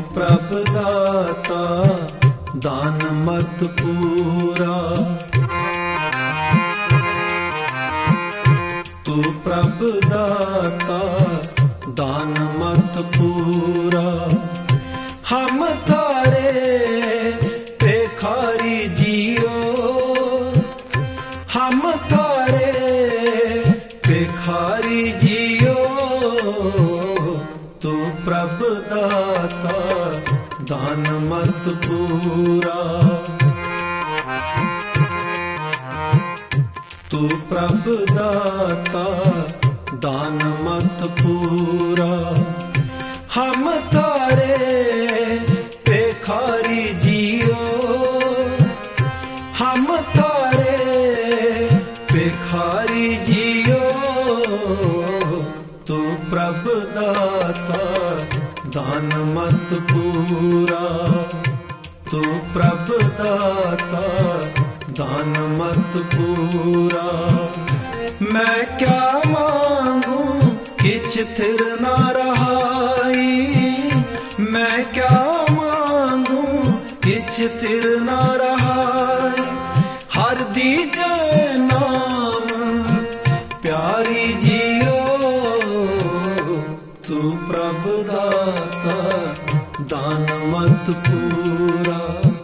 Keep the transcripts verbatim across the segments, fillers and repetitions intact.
प्रभ दाता दान मत पूरा, तू प्रभ दाता दान मत पूरा। हम थारे भिखारी जियो, हम थारे भिखारी जियो, तू प्रभ दाता दान मत पूरा, तू प्रभ दाता दान मत पूरा। हम थारे भिखारी जियो, हम थारे भिखारी जियो, तू प्रभ दाता दान मत पूरा, तू प्रभ दाता दान मत पूरा। मैं क्या मांगू किछ थिर ना रहाई, मैं क्या मांगू किछ थिर ना रहाई। हर दीजे नाम प्यारी जियो, तू प्रभ दाता दान मत पूरा,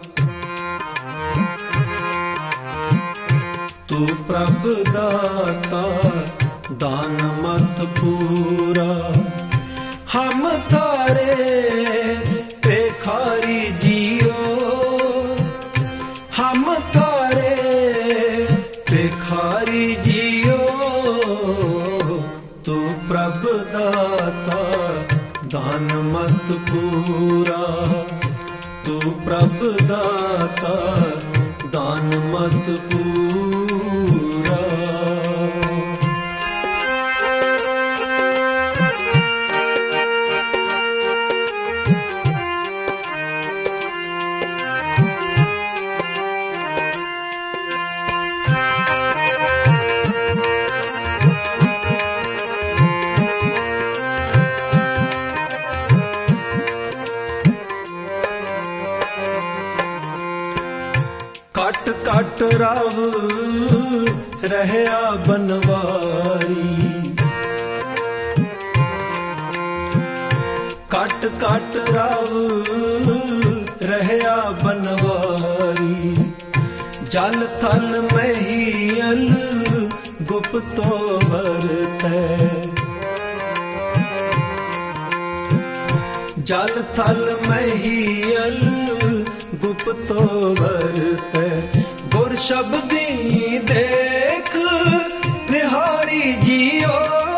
तू प्रभ दाता दान मत पूरा। हम थारे भिखारी जियो, हम थारे भिखारी जियो, तू प्रभ दाता दान मत पूरा, तू प्रभ दाता दान मत पूरा। कट कट रव रहया बनवारी, कट कट रव रहया बनवारी। जल थल महियल गुप्तो भरतै, जल थल महियल गुप्तो भरतै। गुर शब्दी देख निहारी जियो,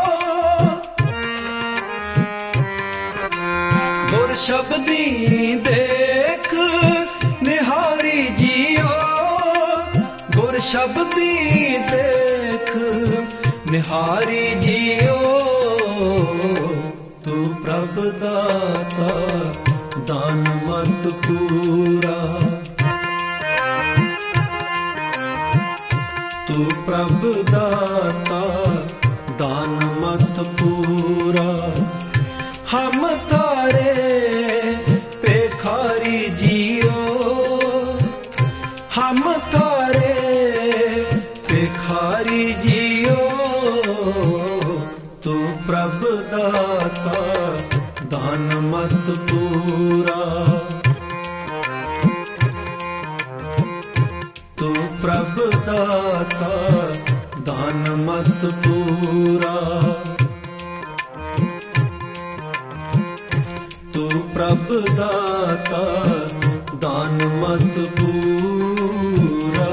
गुर शब्दी देख निहारी जियो, गुर शब्दी देख निहारी जियो, तू प्रभ दाता दान मत पूरा, तू प्रभ दाता दान मत पूरा। हम थारे भिखारी जियो, हम थारे भिखारी जियो, तू प्रभ दाता दान मत पूरा, तू प्रभ दाता दान मत पूरा, तू प्रभ दाता दान मत पूरा।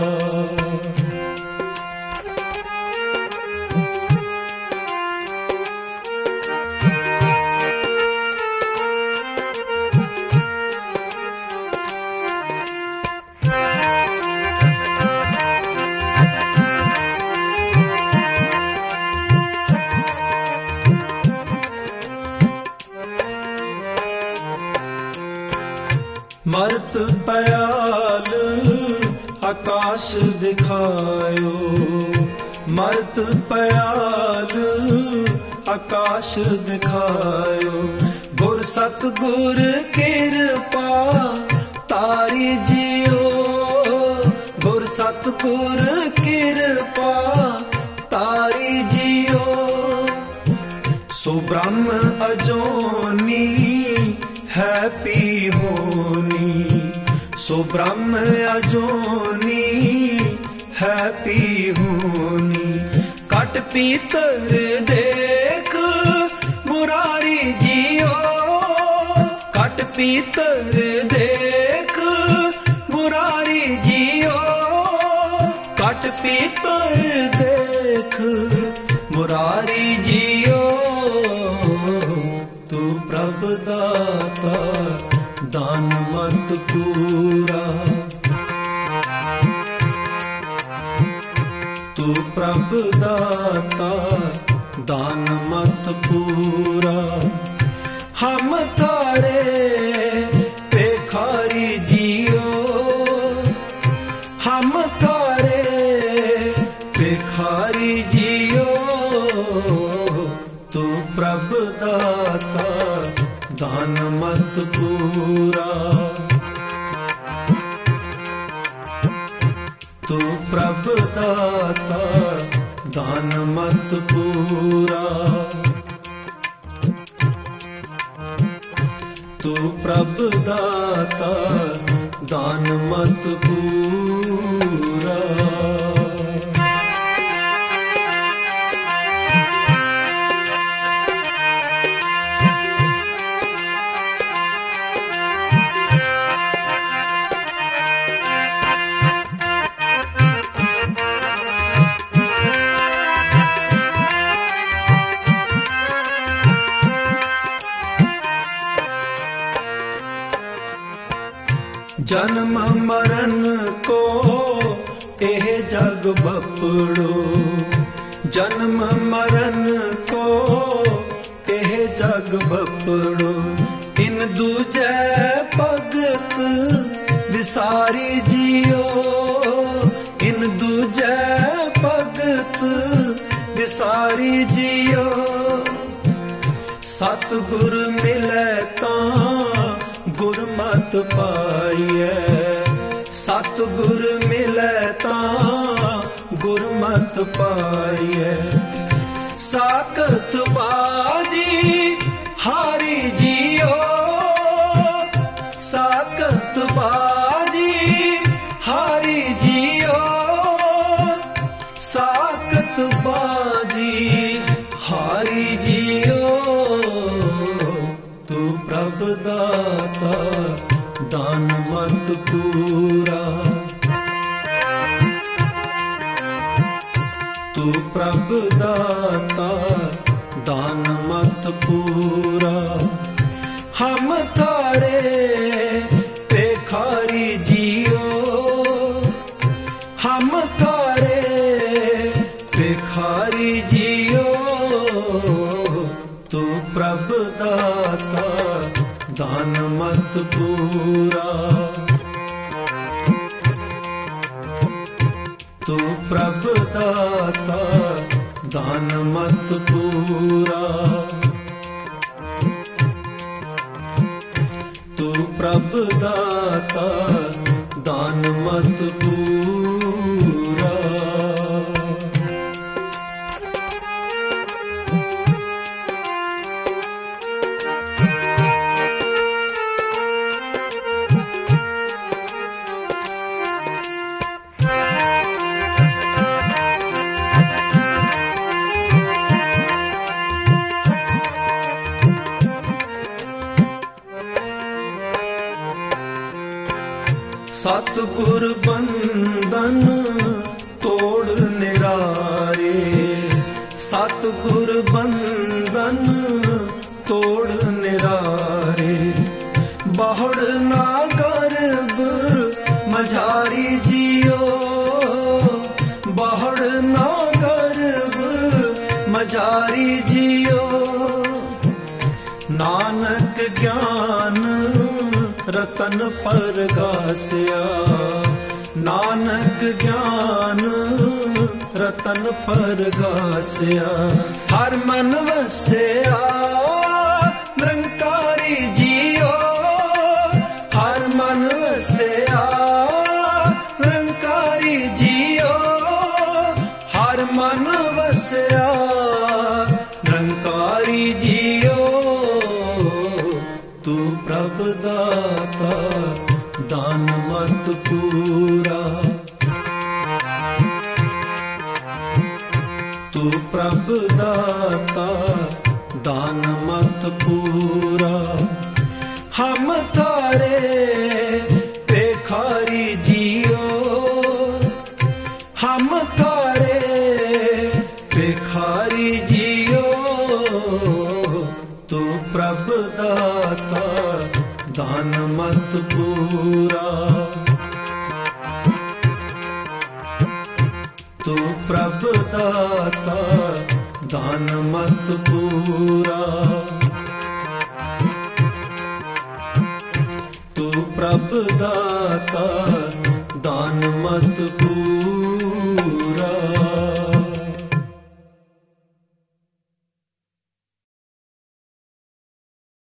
मर्त पयाल आकाश दिखायो, मर्त पयाल आकाश दिखायो। गुर गुर सतगुर किरपा तारी जियो, गुर सतगुर किरपा तारी जियो। सो ब्रह्म अजोनी है पी होनी, सो ब्रह्म अजोनी है पी होनी। कट पीतर देख मुरारी जियो, कट पीतर देख मुरारी जियो, कट पीतर देख मुरारी जियो। तू प्रभु दाता दान मत पूरा, तू प्रभु दाता दान मत पूरा। हम थारे पेखारी जियो, हम थारे पेखारी जियो। तू प्रभु दाता दान मत पूरा, तू प्रभु दाता दान मत पूरा, तू प्रभु दाता दान मत पूरा। जन्म मरण को एह जग बपड़ो, जन्म मरण को एह जग बपड़ो। इन दूजे भगत विसारी जियो, इन दूजे भगत विसारी जियो। सतगुर मिले तां गुरमत पाइए, सतगुर मिले तां गुरमत पाइए। साकत बाजी हारी जियो, साकत बाजी हारी जियो, साकत बाजी हारी जियो। तू प्रभु दाता दान मत पूरा, तू प्रभु दाता दान मत पूरा। हम थारे पेखारी जियो, हम थारे पेखारी जियो। तू प्रभु दाता दान मत पूरा, तू प्रभु दाता दान मत पूरा, तू प्रभु दाता दान मत पूरा। सतगुर बंधन तोड़ निरारे, सतगुर बंधन तोड़ निरारे। बहुड़ ना गर्भ मझारी जियो, बहुड़ ना गर्भ मझारी जियो। नानक ज्ञान रतन परगासिया, नानक ज्ञान रतन परगासिया। हर मन वसिया निरंकारी दाता दान मत पूरा। तू प्रभु दाता दान मत पूरा। हम थारे भिखारी जियो, हम थारे भिखारी जियो। तू प्रभु दाता दान मत पूरा। तू प्रभु दाता दान मत पूरा। तू प्रभु दाता दान मत पूरा।